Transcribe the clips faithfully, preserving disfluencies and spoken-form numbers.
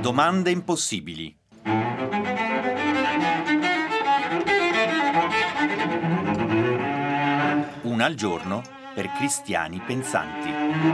Domande impossibili. Una al giorno per cristiani pensanti.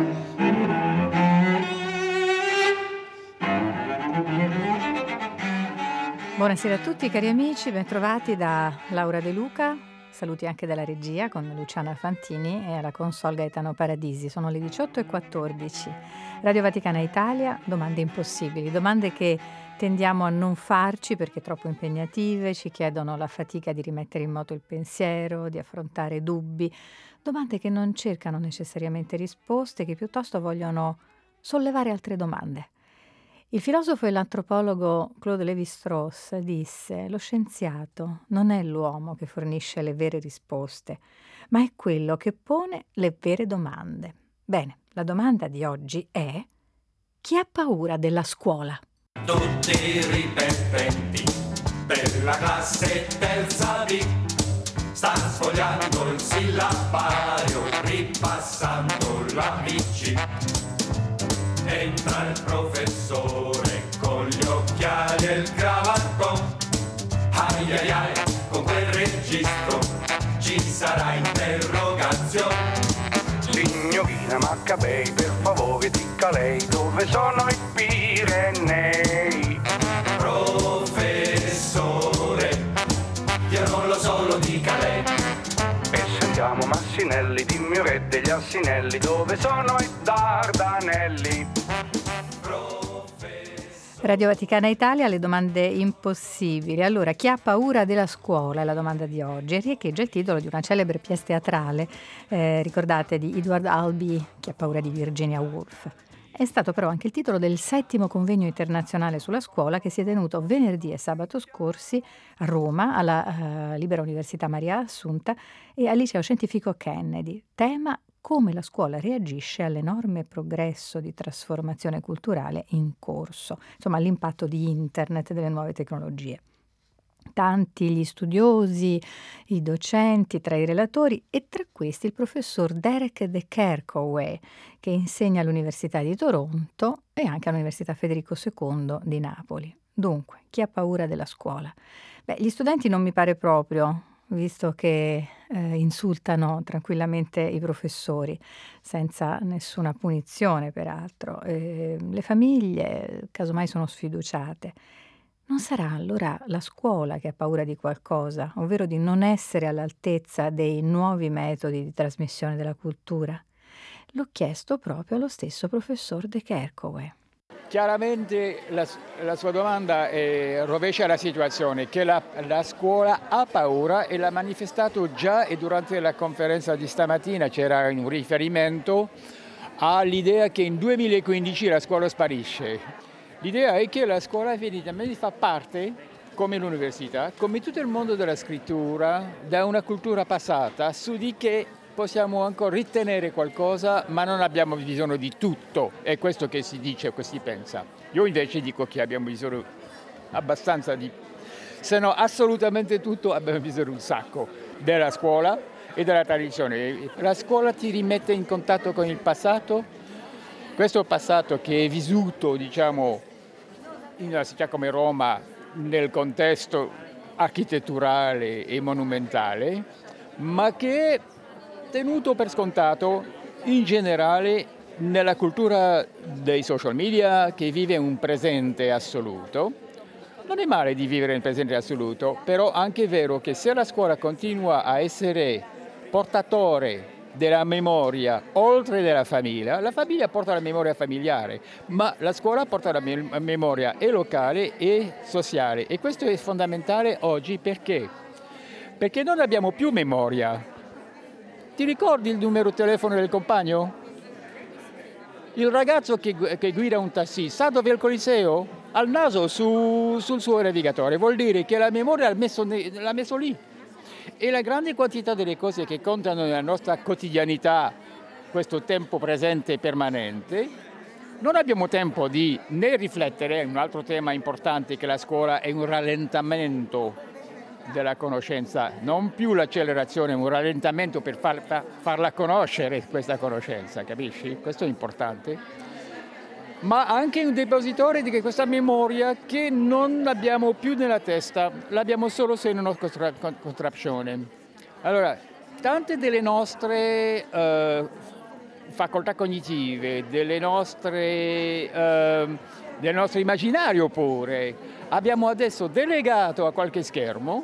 Buonasera a tutti cari amici, bentrovati da Laura De Luca, saluti anche dalla regia con Luciana Fantini e alla console Gaetano Paradisi. Sono le diciotto e quattordici. Radio Vaticana Italia, domande impossibili, domande che tendiamo a non farci perché troppo impegnative, ci chiedono la fatica di rimettere in moto il pensiero, di affrontare dubbi, domande che non cercano necessariamente risposte, che piuttosto vogliono sollevare altre domande. Il filosofo e l'antropologo Claude Lévi-Strauss disse: lo scienziato non è l'uomo che fornisce le vere risposte, ma è quello che pone le vere domande. Bene, la domanda di oggi è: chi ha paura della scuola? Tutti ripetenti della classe terza B sta sfogliando il sillabario, ripassando la B C. Entra il professore con gli occhiali e il cravattone. Ai ai ai, con quel registro ci sarà interrogazione. Signorina Maccabei, per favore dica lei dove sono i Pirenei. Professore, io non lo so, lo dica lei. E sentiamo Massinelli, dimmi o re degli Assinelli, dove sono i Dardanelli. Radio Vaticana Italia, le domande impossibili. Allora, chi ha paura della scuola è la domanda di oggi e riecheggia il titolo di una celebre pièce teatrale, eh, ricordate, di Edward Albee, Chi ha paura di Virginia Woolf. È stato però anche il titolo del settimo convegno internazionale sulla scuola che si è tenuto venerdì e sabato scorsi a Roma, alla uh, Libera Università Maria Assunta e al Liceo Scientifico Kennedy. Tema: come la scuola reagisce all'enorme progresso di trasformazione culturale in corso, insomma l'impatto di internet e delle nuove tecnologie. Tanti gli studiosi, i docenti tra i relatori e tra questi il professor Derek De Kerchove, che insegna all'Università di Toronto e anche all'Università Federico secondo di Napoli. Dunque, chi ha paura della scuola? Beh, gli studenti non mi pare proprio, visto che eh, insultano tranquillamente i professori, senza nessuna punizione peraltro. Eh, le famiglie, casomai, sono sfiduciate. Non sarà allora la scuola che ha paura di qualcosa, ovvero di non essere all'altezza dei nuovi metodi di trasmissione della cultura? L'ho chiesto proprio allo stesso professor De Kerchove. Chiaramente la, la sua domanda eh, rovescia la situazione, che la, la scuola ha paura e l'ha manifestato già, e durante la conferenza di stamattina c'era un riferimento all'idea che in duemilaquindici la scuola sparisce. L'idea è che la scuola evidentemente fa parte, come l'università, come tutto il mondo della scrittura, da una cultura passata su di che possiamo ancora ritenere qualcosa, ma non abbiamo bisogno di tutto. È questo che si dice o che si pensa. Io invece dico che abbiamo bisogno abbastanza di, se no assolutamente tutto, abbiamo bisogno un sacco della scuola e della tradizione. La scuola ti rimette in contatto con il passato, questo passato che è vissuto, diciamo, in una città come Roma nel contesto architetturale e monumentale, ma che è tenuto per scontato in generale nella cultura dei social media, che vive un presente assoluto. Non è male di vivere un presente assoluto, però anche è vero che se la scuola continua a essere portatore della memoria oltre della famiglia, la famiglia porta la memoria familiare, ma la scuola porta la me- memoria e locale e sociale, e questo è fondamentale oggi. Perché? Perché non abbiamo più memoria. Ti ricordi il numero di telefono del compagno? Il ragazzo che, che guida un taxi sa dove è il Coliseo? Al naso su, sul suo navigatore, vuol dire che la memoria l'ha messo, l'ha messo lì. E la grande quantità delle cose che contano nella nostra quotidianità, questo tempo presente e permanente, non abbiamo tempo di né riflettere. Un altro tema importante è che la scuola è un rallentamento della conoscenza, non più l'accelerazione, un rallentamento per far, farla conoscere questa conoscenza, capisci? Questo è importante. ma anche un depositore di questa memoria che non abbiamo più nella testa, l'abbiamo solo se in una contra- contrazione. Allora, tante delle nostre uh, facoltà cognitive, delle nostre, uh, del nostro immaginario pure, abbiamo adesso delegato a qualche schermo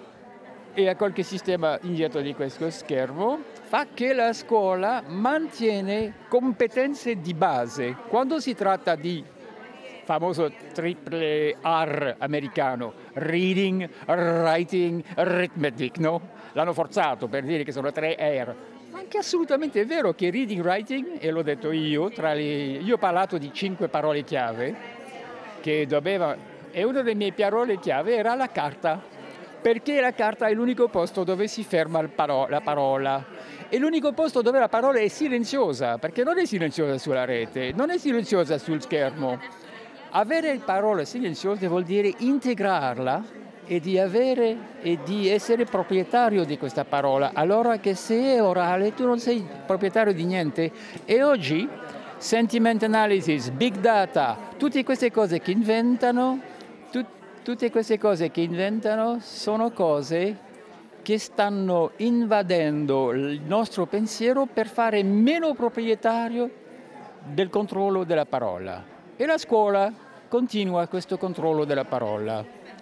e a qualche sistema indietro di questo schermo, fa che la scuola mantiene competenze di base. Quando si tratta di famoso triple R americano, reading, writing, arithmetic, no? L'hanno forzato per dire che sono tre R. Anche assolutamente è vero che reading, writing, e l'ho detto io, tra le, io ho parlato di cinque parole chiave, che doveva, e una delle mie parole chiave era la carta, perché la carta è l'unico posto dove si ferma il paro- la parola. È l'unico posto dove la parola è silenziosa, perché non è silenziosa sulla rete, non è silenziosa sul schermo. Avere parole silenziose vuol dire integrarla e di avere e di essere proprietario di questa parola. Allora che se è orale tu non sei proprietario di niente. E oggi sentiment analysis, big data, tutte queste cose che inventano, tut- tutte queste cose che inventano sono cose che stanno invadendo il nostro pensiero per fare meno proprietario del controllo della parola. E la scuola continua questo controllo della parola.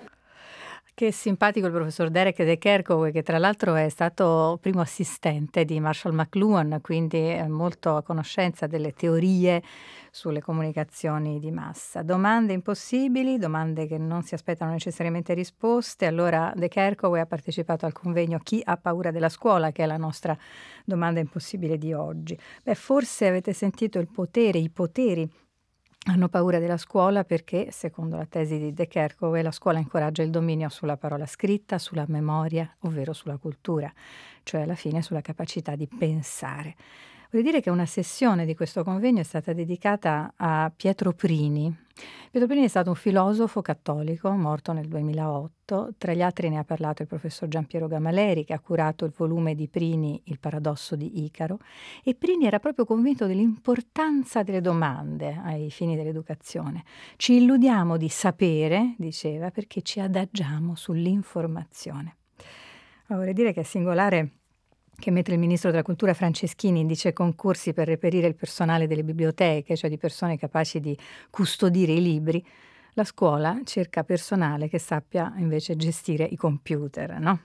Che simpatico il professor Derek de Kerchove, che tra l'altro è stato primo assistente di Marshall McLuhan, quindi è molto a conoscenza delle teorie sulle comunicazioni di massa. Domande impossibili, domande che non si aspettano necessariamente risposte. Allora de Kerchove ha partecipato al convegno Chi ha paura della scuola, che è la nostra domanda impossibile di oggi. Beh, forse avete sentito il potere, i poteri hanno paura della scuola perché, secondo la tesi di de Kerchove, la scuola incoraggia il dominio sulla parola scritta, sulla memoria, ovvero sulla cultura, cioè alla fine sulla capacità di pensare. Voglio dire che una sessione di questo convegno è stata dedicata a Pietro Prini. Pietro Prini è stato un filosofo cattolico, morto nel duemilaotto. Tra gli altri ne ha parlato il professor Giampiero Gamaleri, che ha curato il volume di Prini, Il paradosso di Icaro. E Prini era proprio convinto dell'importanza delle domande ai fini dell'educazione. Ci illudiamo di sapere, diceva, perché ci adagiamo sull'informazione. Ma vorrei dire che è singolare che mentre il ministro della cultura Franceschini indice concorsi per reperire il personale delle biblioteche, cioè di persone capaci di custodire i libri, la scuola cerca personale che sappia invece gestire i computer, no?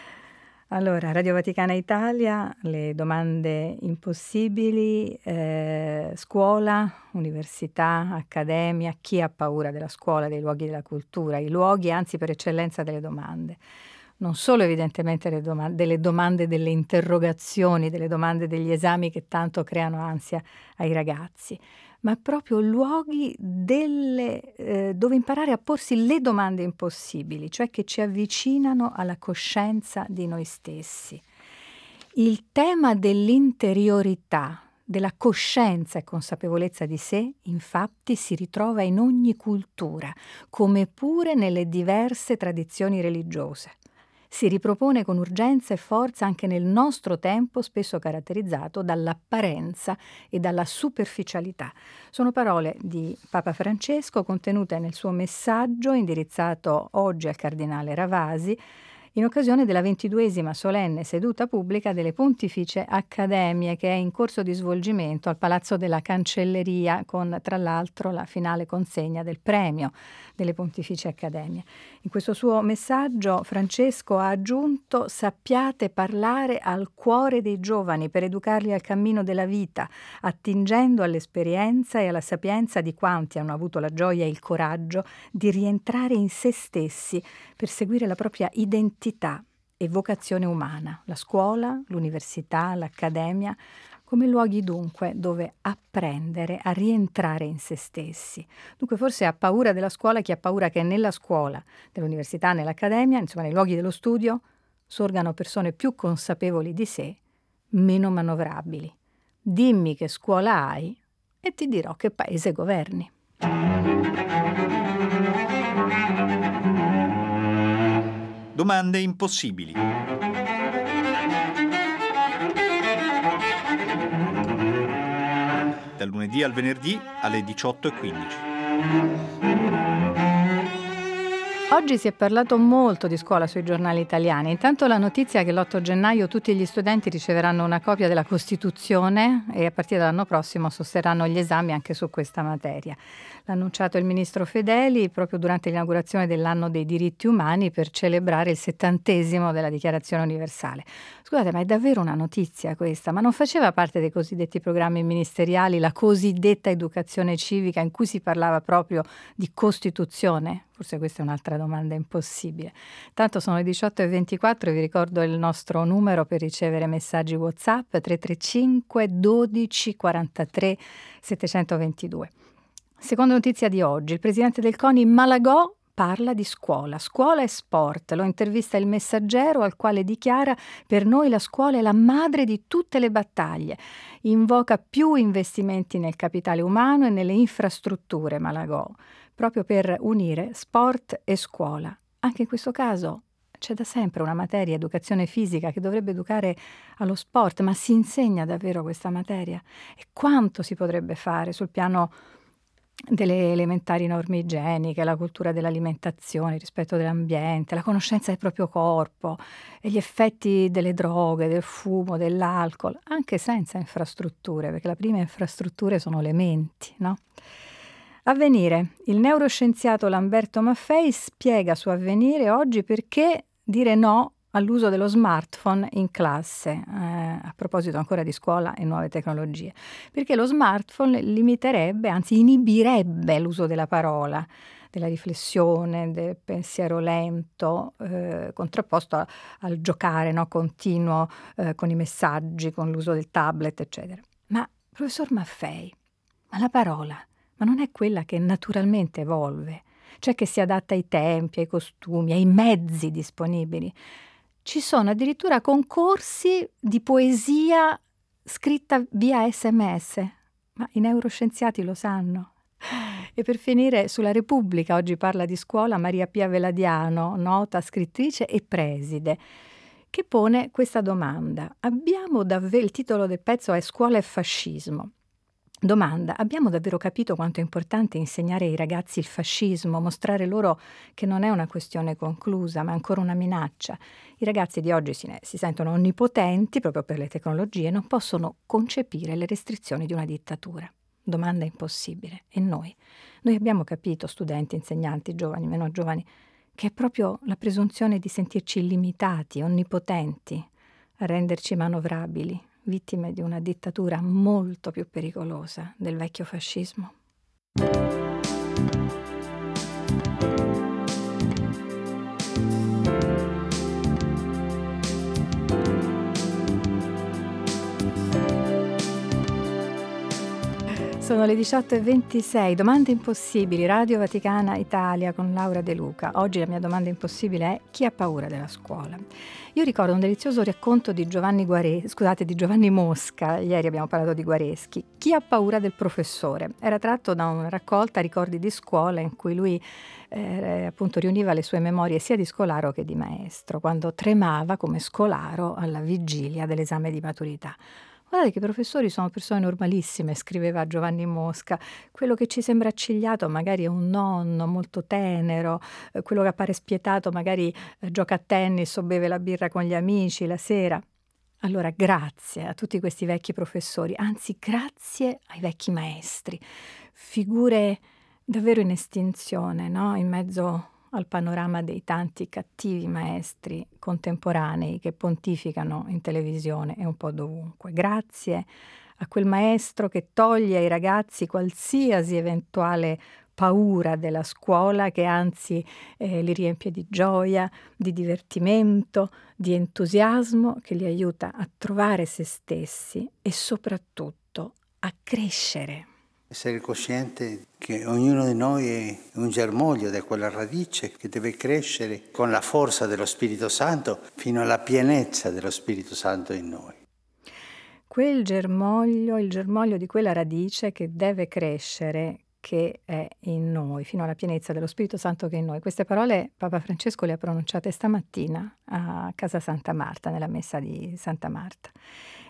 Allora, Radio Vaticana Italia, le domande impossibili, eh, scuola, università, accademia, chi ha paura della scuola, dei luoghi della cultura, i luoghi anzi per eccellenza delle domande. Non solo evidentemente le domande, delle domande, delle interrogazioni, delle domande degli esami che tanto creano ansia ai ragazzi, ma proprio luoghi delle, eh, dove imparare a porsi le domande impossibili, cioè che ci avvicinano alla coscienza di noi stessi. Il tema dell'interiorità, della coscienza e consapevolezza di sé, infatti, si ritrova in ogni cultura, come pure nelle diverse tradizioni religiose. Si ripropone con urgenza e forza anche nel nostro tempo, spesso caratterizzato dall'apparenza e dalla superficialità. Sono parole di Papa Francesco contenute nel suo messaggio indirizzato oggi al cardinale Ravasi in occasione della ventiduesima solenne seduta pubblica delle Pontificie Accademie, che è in corso di svolgimento al Palazzo della Cancelleria, con tra l'altro la finale consegna del premio delle Pontificie Accademie. In questo suo messaggio Francesco ha aggiunto: sappiate parlare al cuore dei giovani per educarli al cammino della vita, attingendo all'esperienza e alla sapienza di quanti hanno avuto la gioia e il coraggio di rientrare in se stessi per seguire la propria identità e vocazione umana, la scuola, l'università, l'accademia, come luoghi dunque dove apprendere a rientrare in se stessi. Dunque forse ha paura della scuola chi ha paura che nella scuola, nell'università, nell'accademia, insomma nei luoghi dello studio, sorgano persone più consapevoli di sé, meno manovrabili. Dimmi che scuola hai e ti dirò che paese governi. Domande impossibili. dal lunedì al venerdì alle diciotto e quindici. Oggi si è parlato molto di scuola sui giornali italiani. Intanto la notizia è che l'otto gennaio tutti gli studenti riceveranno una copia della Costituzione e a partire dall'anno prossimo sosterranno gli esami anche su questa materia. L'ha annunciato il ministro Fedeli proprio durante l'inaugurazione dell'anno dei diritti umani per celebrare il settantesimo della Dichiarazione Universale. Scusate, ma è davvero una notizia questa? Ma non faceva parte dei cosiddetti programmi ministeriali la cosiddetta educazione civica in cui si parlava proprio di Costituzione? Forse questa è un'altra domanda impossibile. Tanto sono le diciotto e ventiquattro e vi ricordo il nostro numero per ricevere messaggi WhatsApp tre tre cinque dodici quarantatré settecentoventidue. Seconda notizia di oggi, il presidente del CONI Malagò parla di scuola, scuola e sport. Lo intervista Il Messaggero, al quale dichiara: per noi la scuola è la madre di tutte le battaglie. Invoca più investimenti nel capitale umano e nelle infrastrutture, Malagò, proprio per unire sport e scuola. Anche in questo caso c'è da sempre una materia, educazione fisica, che dovrebbe educare allo sport, ma si insegna davvero questa materia? E quanto si potrebbe fare sul piano delle elementari norme igieniche, la cultura dell'alimentazione, il rispetto dell'ambiente, la conoscenza del proprio corpo e gli effetti delle droghe, del fumo, dell'alcol, anche senza infrastrutture, perché le prime infrastrutture sono le menti, no? Avvenire. Il neuroscienziato Lamberto Maffei spiega su Avvenire oggi perché dire no all'uso dello smartphone in classe, eh, a proposito ancora di scuola e nuove tecnologie, perché lo smartphone limiterebbe, anzi inibirebbe l'uso della parola, della riflessione, del pensiero lento, eh, contrapposto a, al giocare, no, continuo eh, con i messaggi, con l'uso del tablet, eccetera. Ma, professor Maffei, ma la parola, ma non è quella che naturalmente evolve, cioè che si adatta ai tempi, ai costumi, ai mezzi disponibili? Ci sono addirittura concorsi di poesia scritta via sms, ma i neuroscienziati lo sanno. E per finire, sulla Repubblica oggi parla di scuola Maria Pia Veladiano, nota scrittrice e preside, che pone questa domanda. Abbiamo davvero, il titolo del pezzo è Scuola e fascismo. Domanda: abbiamo davvero capito quanto è importante insegnare ai ragazzi il fascismo, mostrare loro che non è una questione conclusa, ma ancora una minaccia? I ragazzi di oggi si, ne, si sentono onnipotenti proprio per le tecnologie e non possono concepire le restrizioni di una dittatura. Domanda impossibile. E noi? Noi abbiamo capito, studenti, insegnanti, giovani, meno giovani, che è proprio la presunzione di sentirci illimitati, onnipotenti, a renderci manovrabili, vittime di una dittatura molto più pericolosa del vecchio fascismo. Sono le diciotto e ventisei, domande impossibili, Radio Vaticana Italia con Laura De Luca. Oggi la mia domanda impossibile è: chi ha paura della scuola? Io ricordo un delizioso racconto di Giovanni Guareschi, scusate, di Giovanni Mosca, ieri abbiamo parlato di Guareschi. Chi ha paura del professore? Era tratto da una raccolta Ricordi di scuola in cui lui eh, appunto riuniva le sue memorie sia di scolaro che di maestro, quando tremava come scolaro alla vigilia dell'esame di maturità. Guardate che i professori sono persone normalissime, scriveva Giovanni Mosca. Quello che ci sembra accigliato magari è un nonno molto tenero, eh, quello che appare spietato magari eh, gioca a tennis o beve la birra con gli amici la sera. Allora grazie a tutti questi vecchi professori, anzi grazie ai vecchi maestri, figure davvero in estinzione, no? In mezzo al panorama dei tanti cattivi maestri contemporanei che pontificano in televisione e un po' dovunque. Grazie a quel maestro che toglie ai ragazzi qualsiasi eventuale paura della scuola, che anzi eh, li riempie di gioia, di divertimento, di entusiasmo, che li aiuta a trovare se stessi e soprattutto a crescere. Essere cosciente che ognuno di noi è un germoglio da quella radice che deve crescere con la forza dello Spirito Santo fino alla pienezza dello Spirito Santo in noi. Quel germoglio, il germoglio di quella radice che deve crescere, che è in noi, fino alla pienezza dello Spirito Santo che è in noi. Queste parole Papa Francesco le ha pronunciate stamattina a Casa Santa Marta, nella messa di Santa Marta.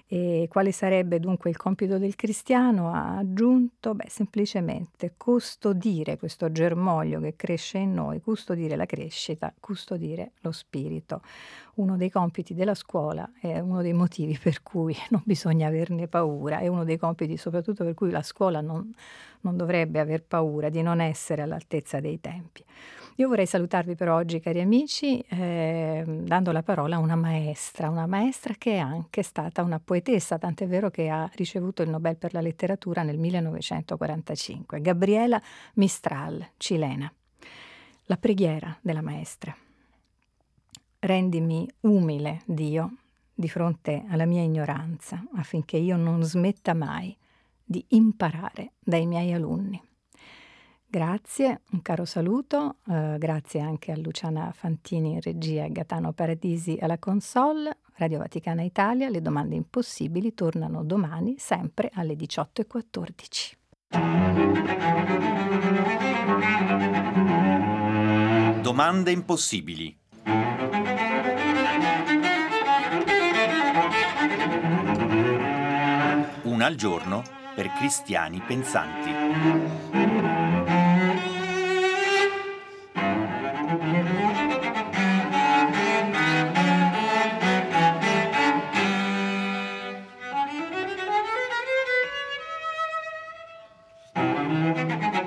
E quale sarebbe dunque il compito del cristiano? Ha aggiunto, beh, semplicemente custodire questo germoglio che cresce in noi, custodire la crescita, custodire lo spirito. Uno dei compiti della scuola è uno dei motivi per cui non bisogna averne paura, è uno dei compiti soprattutto per cui la scuola non, non dovrebbe aver paura di non essere all'altezza dei tempi. Io vorrei salutarvi per oggi, cari amici, eh, dando la parola a una maestra, una maestra che è anche stata una poetessa, tant'è vero che ha ricevuto il Nobel per la letteratura nel millenovecentoquarantacinque, Gabriela Mistral, cilena. La preghiera della maestra. Rendimi umile, Dio, di fronte alla mia ignoranza, affinché io non smetta mai di imparare dai miei alunni. Grazie, un caro saluto, eh, grazie anche a Luciana Fantini in regia e Gaetano Paradisi alla console. Radio Vaticana Italia, le domande impossibili tornano domani sempre alle diciotto e quattordici. Domande impossibili. Una al giorno per cristiani pensanti. Thank you.